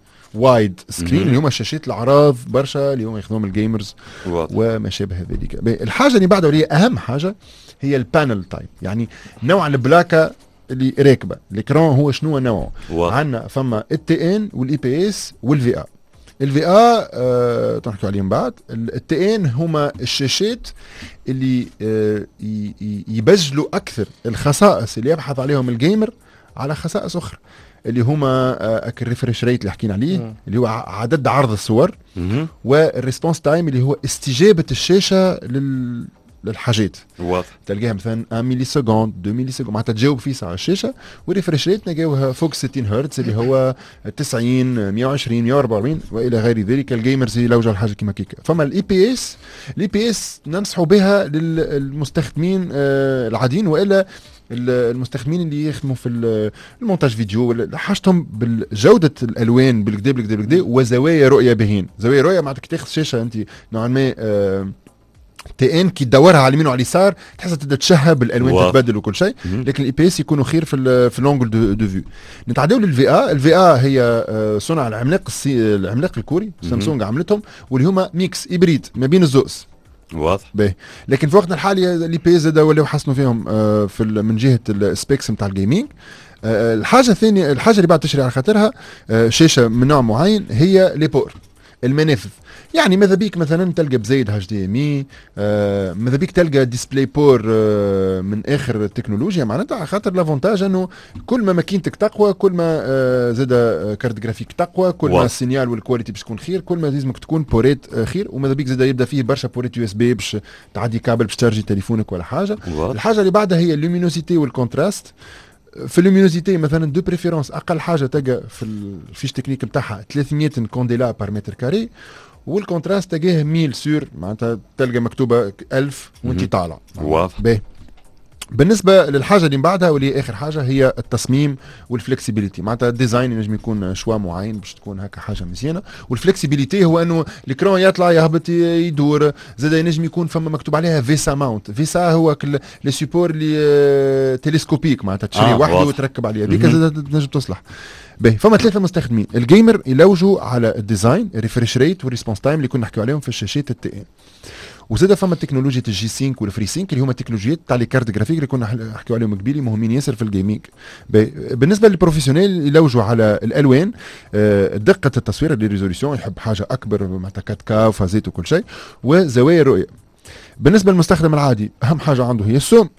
وايد سكرين اللي هما الشاشات العراض برشا اللي هما يخدمهم الجيمرز وما شابه ذلك. الحاجه اللي بعدها واللي اهم حاجه هي البانل تايب، يعني نوع البلاكه اللي راكبه الاكران هو شنو نوعه. عندنا فما التي ان والاي بي اس والفي ا. الفي ا آه تنحكوا عليهم بعد. التي ان هما الشاشات اللي آه يبجلوا اكثر الخصائص اللي يبحث عليهم الجيمر على خصائص اخرى اللي هما اك الريفريش ريت اللي حكينا عليه مم. اللي هو عدد عرض الصور والريسبونس تايم اللي هو استجابه الشاشه لل للحاجات. واضح. تلقاها مثلا واحد ملي سكوند اثنين ملي سكوند معناتها تجاوب فيه على الشاشه. والريفريش ريت نلقاوها فوق ستين هرتز اللي هو تسعين مية وعشرين مية وأربعين والى غير ذلك. الجيمرز يلوجوا الحاجه كيما كيكا. فما الاي بي اس الاي بي اس ننصحوا بها للمستخدمين آه العاديين والا المستخدمين اللي يخدموا في المونتاج فيديو حاجتهم بالجوده الالوان بالكدا بالكدا بالكدا وزوايا رؤيه بهين. زوايا رؤيه معناتها كي تاخذ شاشه انت نوعا ما آه تي ان كي تدورها على اليمين وعلى اليسار تحسها تبدا تشهب الالوان تتبدل وكل شيء، لكن الاي بي اس يكونوا خير في في لونجل دو, دو فيو. نتعداو للفي ا. الفي ا هي صنع العملاق السي... العملاق الكوري سامسونج عملتهم واللي هما ميكس ابريد ما بين الزوز. واضح. باهي. لكن في وقتنا الحالي الاي بي اس زاد ولاو يحسنوا فيهم في من جهه السبيكس نتاع الجيمنج. الحاجه الثانيه الحاجه اللي بعد تشري على خاطرها شاشه من نوع معين هي لي بور المنافذ. يعني ماذا بيك مثلا تلقى بزايد اتش دي ام اي آه ماذا بيك تلقى ديسبلاي بور آه من اخر التكنولوجيا معناتها على خاطر لافونتاج انه كل ما ماكينتك تقوى كل ما آه زاد آه كارت جرافيك تقوى كل ما السينيال والكواليتي باش تكون خير كل ما لازمك تكون بوريت آه خير. وماذا بيك زاد يبدا فيه برشا بوريت يو اس بي باش تعدي كابل باش ترجي تليفونك ولا حاجه. واضح. الحاجه اللي بعدها هي اللومينوسيتي والكونتراست. في اللومينوزيتي مثلا دو بريفيرونس اقل حاجه تلقى في الفيش تكنيك نتاعها ثلاثمية كونديلا بار متر كاري والكونتراست تلقاه مية سور معناتها تلقى مكتوبه ألف وانت طالع. واضح. باهي. بالنسبه للحاجه اللي من بعدها واللي اخر حاجه هي التصميم والفلكسبيليتي معناتها الديزاين ينجم يكون شوا معين باش تكون هكا حاجه مزيانه. والفلكسبيليتي هو انه الكرون يطلع يهبط يدور زاد ينجم يكون فما مكتوب عليها فيسا ماونت. فيسا هو لي سيبور اللي تيليسكوبيك معناتها تشري آه وحده وتركب عليها هذيك زاد تنجم تصلح. باهي. فما ثلاثه مستخدمين الجيمر يلوجوا على الديزاين الريفريش ريت والريسبونس تايم اللي كنا نحكيو عليهم في الشاشات التي ان. وزاد فما تكنولوجيا الجي سينك والفري سينك اللي هما تكنولوجيات تاع لي كارت جرافيك اللي كنا نحكيو عليهم قبيلي مهمين ياسر في الجيمنج. بالنسبه للبروفيسيونيل يلوجوا على الالوان آه دقه التصوير اللي ريزوليوشن يحب حاجه اكبر معناتها أربعة كا وفازات وكل شيء وزوايا الرؤيه. بالنسبه للمستخدم العادي اهم حاجه عنده هي السوم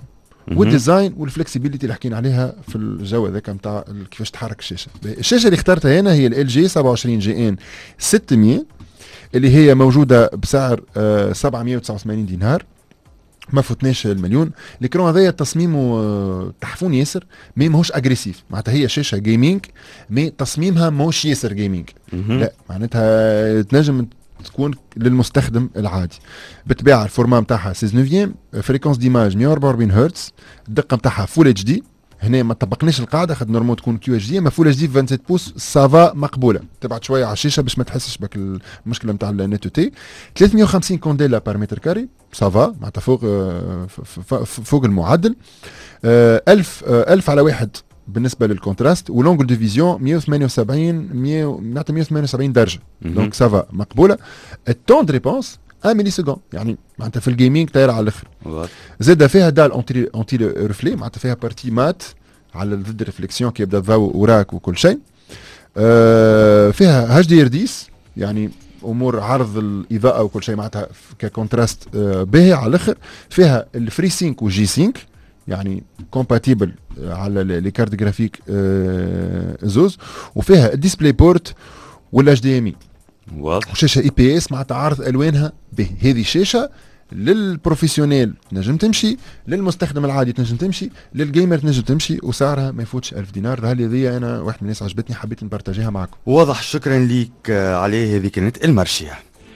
والديزاين والفلكسبيليتي اللي حكينا عليها في الجو هذاك نتاع كيفاش تحرك الشاشه. الشاشه اللي اخترتها هنا هي ال جي سبعة وعشرين جي ان ستمية اللي هي موجوده بسعر آه سبعمية وتسعة وثمانين دينار، ما فوتناش المليون. الكرون هذايا تصميمه تحفون ياسر، مي ماهوش اجريسيف، معناتها هي شاشه جيمنج مي تصميمها ماهوش ياسر جيمنج، لا معناتها تنجم تكون للمستخدم العادي. بالطبيعه الفورما نتاعها ستة نوفيام، فريكونس ديماج مية وأربعة وأربعين هرتز، الدقه نتاعها فول اتش دي. هنا ما طبقناش القاعده خاطر نورمال تكون كيو اتش دي، ما فول اتش دي سبعة وعشرين بوس سافا مقبوله، تبعد شويه على الشاشه باش ما تحسش بك المشكله نتاع النت تي. ثلاثمية وخمسين كونديلا بار متر كاري سافا معناتها فوق فوق المعدل. ألف ألف على واحد بالنسبه للكونتراست، ولونجل دو فيزيون مية وثمانية وسبعين مية مية وثمانية وسبعين درجه، دونك سافا مقبوله. التون دو ريبونس واحد ملي سكوند، يعني معناتها في الجيمنج طايره على الاخر. زاد فيها دال اونتي اونتي ريفلي، معناتها فيها بارتي مات على ضد ريفليكسيون كي يبدا الضوء وراك وكل شيء. آه فيها اتش دي ار ديس، يعني امور عرض الاضاءه وكل شيء معناتها ككونتراست آه باهي على الاخر. فيها الفري سينك وجي سينك، يعني كومباتيبل على لي كارت جرافيك آه زوز. وفيها الديسبلاي بورت والاتش دي ام اي، واضح. وشاشه اي بي اس معناتها عرض الوانها به. هذه شاشه للبروفيسيونيل تنجم تمشي، للمستخدم العادي تنجم تمشي، للجيمر تنجم تمشي، وسعرها ما يفوتش ألف دينار. هذه انا واحد من الناس عجبتني حبيت نبارتاجيها معكم. واضح، شكرا ليك عليه. هذه كانت المارشيه.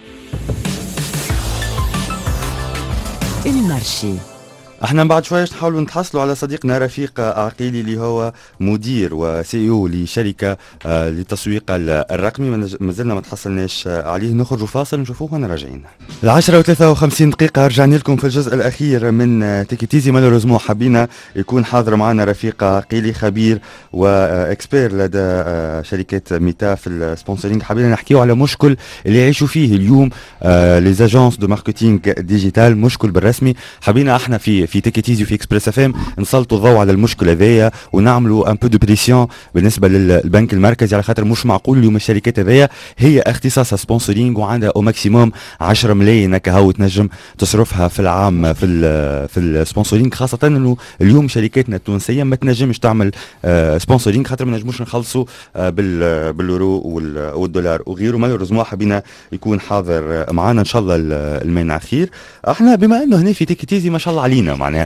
المارشي. احنا بعد شويه نحاولوا نتحصلوا على صديقنا رفيق عقيلي اللي هو مدير وسي او لشركه آه للتسويق الرقمي، ما زلنا ما تحصلناش عليه. نخرجوا فاصل نشوفوه وانا راجعين. العشرة وثلاثة وخمسين دقيقة رجعنا لكم في الجزء الأخير من تيكيتيزي. مالوريزمون حبينا يكون حاضر معنا رفيق عقيلي خبير واكسبير لدى شركات ميتا في السبونسرينج. حبينا نحكيو على مشكل اللي يعيشوا فيه اليوم لي زاجونس دو ماركتينغ ديجيتال، مشكل بالرسمي. حبينا احنا في في تيكيتيزي وفي اكسبريس اف ام نسلطوا الضوء على المشكل هذايا ونعملوا ان بو دو بريسيون بالنسبه للبنك المركزي، على خاطر مش معقول اليوم الشركات هذايا هي اختصاصها سبونسرينج وعندها او ماكسيموم عشرة ملايين هكا هو تنجم تصرفها في العام في ال في السبونسرينج، خاصه انه اليوم شركاتنا التونسيه ما تنجمش تعمل سبونسرينج خاطر ما نجموش نخلصوا باليورو والدولار وغيره. مالوريزمون حبينا يكون حاضر معنا ان شاء الله المانع خير. احنا بما انه هنا في تيكيتيزي ما شاء الله علينا معناها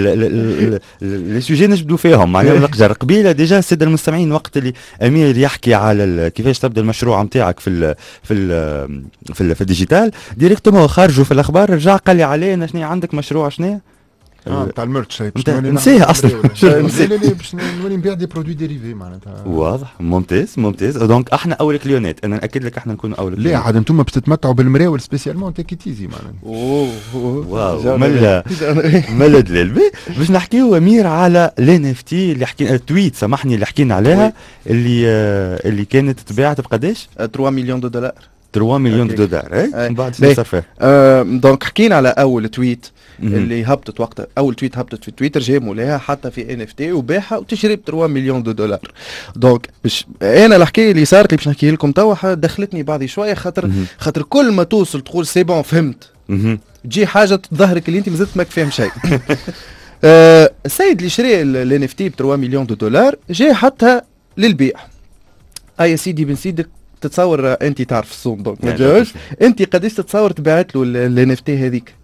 لي سوجي نجبدوا فيهم معناها نقجر قبيله ديجا. الساده المستمعين وقت اللي امير يحكي على كيفاش تبدا المشروع نتاعك في ال في ال في, ال في الديجيتال ديريكتومون خرجوا في الاخبار، رجع قال لي عليه شنو عندك مشروع شنو اه تاع الميرتش نسيه اصلا. لا لا باش نولي نبيع دي برودوي ديريفي معناتها. واضح، ممتاز ممتاز. دونك احنا اول كليونات، انا ناكد لك احنا نكون اول لا عاد انتم باش تتمتعوا بالمراول سبيسيالمون تيكيتيزي معناتها. اوه واو ملا ملا دليل. باش نحكيو امير على لين اف تي اللي حكينا التويت سامحني اللي حكينا عليها اللي اللي كانت تباعت بقداش؟ ثلاثة مليون دولار. ثلاثة مليون دولار اي من بعد شنو صار فيها؟ دونك حكينا على اول تويت اللي هبطت وقتها، اول تويت هبطت في تويتر جاي مولاها حتى في ان اف تي وباعها وتشري ب ثلاثة مليون دولار. دونك باش انا الحكايه اللي صارت لي باش نحكي لكم توا دخلتني بعضي شويه خاطر خاطر كل ما توصل تقول سي بون فهمت تجي حاجه تظهرك اللي انت مازلت ماك فاهم شيء. آه السيد اللي شري الان اف تي ب ثلاثة مليون دولار جاي حتى للبيع. اي يا سيدي بن سيدك تتصور انت تعرف الصوم دونك ما جاوش انت قداش تتصور تبعت له الان اف تي هذيك؟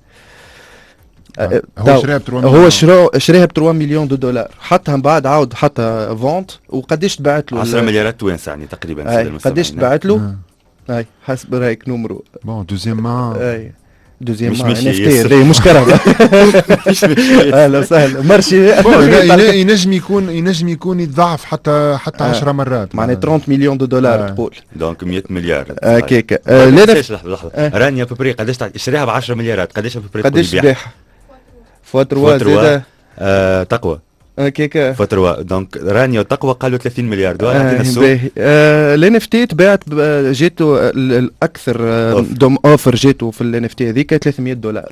هو شراها ب ثلاثة هو شراها ب ثلاثة مليون دولار، حتى من بعد عاود حتى فونت. وقداش تبعت له؟ عشرة مليارات توانسه يعني تقريبا. قداش تبعت له؟ اي حسب رايك نمرو. بون دوزيام اي دوزيام مش ان اف ماشي تي مش كهرباء. مش ماشي اهلا وسهلا مارشي. ينجم يكون ينجم يكون يتضاعف حتى حتى عشرة مرات معناها ثلاثين مليون دولار تقول. دونك مئة مليار هكاك. لحظه لحظه رانيا ببري قداش شريها ب عشرة مليارات قداش ببري قداش تبيعها؟ فوا تروا زياده آه تقوى هكاك فوا تروا. دونك رانيا وتقوى قالوا ثلاثين مليار دولار. عطينا السوق. الان اف تي تباعت جاتو الاكثر دوم اوفر جاتو في الان اف تي هذيك ثلاثمية دولار.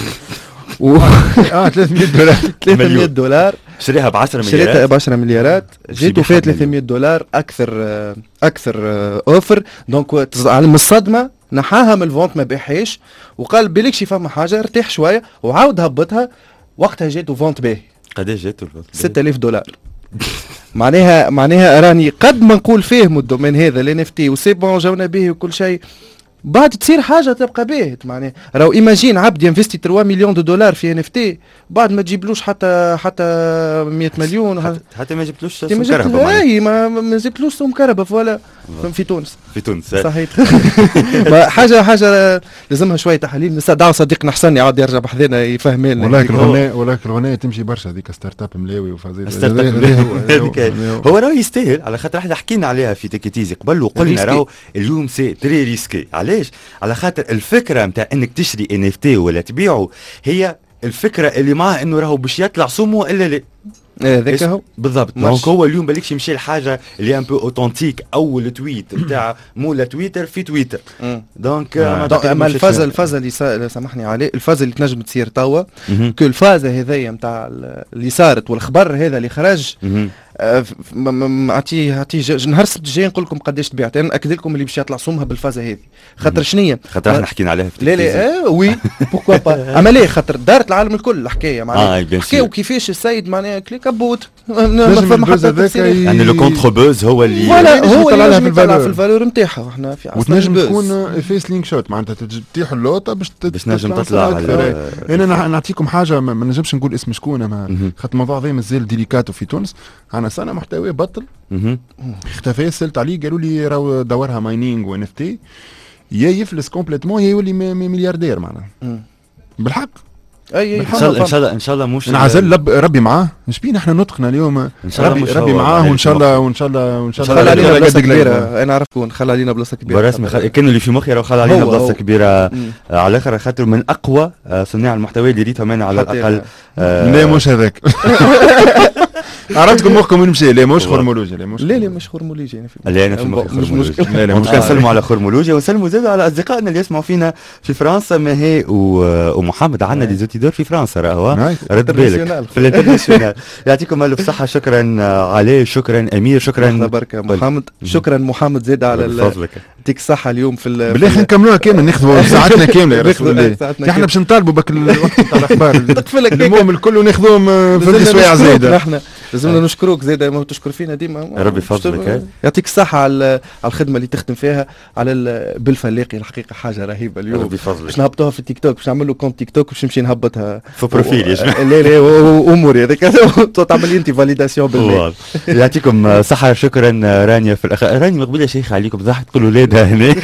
اه ثلاثمية دولار ثلاثمية دولار شريها ب عشرة مليارات. شريتها ب عشرة مليارات جاتو فيها ثلاثمية دولار اكثر اكثر اوفر. دونك على الصدمه نحاها من الفونت ما بيحيش وقال بليك شي فما حاجه ارتاح شويه وعاود هبطها. وقتها جاتو فونت باهي قداش جاتو الفضل؟ ستة آلاف دولار. معناها معناها راني قد ما نقول فاهم الدومين هذا الان اف تي وسي بون جاونا به وكل شيء، بعد تصير حاجه تبقى باهت. معناها راهو ايماجين عبد ينفستي ثلاثة مليون دو دولار في ان اف تي، بعد ما تجيبلوش حتى حتى مية مليون، حتى, حتى ما جبتلوش سوم ما كهرباء. اي ما ما جبتلوش سوم كهرباء فوالا في تونس. في تونس صحيح. حاجه حاجه لازمها شويه تحاليل. دعوا صديقنا حسن يعاود يرجع بحذنا يفهم لنا. ولكن الغناء ولكن الغناء تمشي برشا هذيك ستارت اب ملاوي وفازيل. ستارت اب هو راهو يستاهل، على خاطر احنا حكينا عليها في تيكيتيزي قبل وقلنا راهو اليوم سي تري ريسكي. علاش؟ على خاطر الفكره نتاع انك تشري ان اف تي ولا تبيعه هي الفكره اللي معها انه راهو باش يطلع سمو الا لا. هذاك هو بالضبط. دونك هو اليوم بالكش يمشي الحاجه اللي ان بو اوتنتيك، او التويت نتاع مولا تويتر في تويتر. دونك اما الفازه الفازه اللي سامحني عليه، الفازه اللي تنجم تصير توا كل الفازه هذيا نتاع اللي صارت والخبر هذا اللي خرج عطيه عطيه نهار السبت الجاي نقول لكم قداش تبيعت. انا ناكد لكم اللي باش يطلع صومها بالفازه هذه. خاطر شنية؟ خاطر احنا حكينا عليها في لا لا اه وي بوركوا با. اما ليه؟ خاطر دارت العالم الكل الحكايه معناها. آه حكاو كيفاش السيد معناها كليك ابوت يعني لو كونتر بوز هو اللي ولا هو اللي يطلع في الفالور في الفالور نتاعها. احنا في عصر وتنجم تكون فيس لينك شوت معناتها تطيح اللوطه باش باش نجم تطلع. انا نعطيكم حاجه ما نجمش نقول اسم شكون، ما خاطر الموضوع هذا مازال ديليكاتو في تونس. انا سنه محتوى بطل اختفى، سلت عليه قالوا لي راهو دورها ماينينغ وان اف تي، يا يفلس كومبليتمون يا يولي ملياردير معناها بالحق. اي ان شاء الله ان شاء الله ان شاء الله مش نعزل لب ربي معاه. مش بينا احنا نطقنا اليوم ان شاء الله ربي, ربي معاه وان شاء الله وان شاء الله وان شاء الله خلى علينا بلاصه كبيره. انا عرفكم خلى علينا بلاصه كبيره برسمي خل... كان اللي في مخي راه خلى علينا بلاصه كبيره على الاخر، خاطر من اقوى صناع المحتوى اللي ريتهم انا على الاقل. لا مش هذاك. عرفتكم مخكم وين مشي. لا مش خرمولوجي. لا مش لا لا مش خرمولوجي. لا انا في مخي خرمولوجي. لا لا مش نسلموا على خرمولوجي ونسلموا زاد على اصدقائنا اللي يسمعوا فينا في فرنسا. ماهي ومحمد عندنا دي زوتيدور في فرنسا راهو رد بالك في الانترناسيونال. يعطيكم الف صحه. شكرا علي، شكرا امير، شكرا بركه محمد، شكرا محمد زاد على فضلك. يعطيك الصحه اليوم في بالله خلينا نكملوها كامل ناخذوا ساعتنا كامله يا رسول الله. احنا باش نطالبوا بك الوقت تاع الاخبار المهم الكل وناخذوهم في الاسواع زايده. احنا لازمنا نشكروك زاده، ما تشكر فينا ديما. ربي فضلك. يعطيك الصحه على على الخدمه اللي تخدم فيها على بالفلاقي. الحقيقه حاجه رهيبه اليوم. ربي فضلك. باش نهبطوها في التيك توك، باش نعمل له كونت تيك توك باش نمشي نهبطها في بروفيل يا جماعه. لا لا اموري هذاك تعمل لي انت فاليداسيون بالله. يعطيكم صحه. شكرا رانيا في الاخ رانيا مقبله شيخ عليكم ضحك تقولوا ولادها هناك.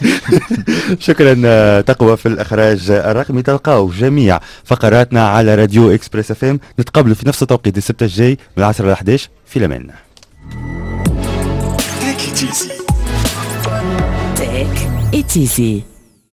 شكرا تقوى في الاخراج الرقمي. تلقاو جميع فقراتنا على راديو اكسبريس اف ام. نتقابلوا في نفس التوقيت السبت الجاي من العشرة إلى إحدى عشر في الأمان. Tech et Easy.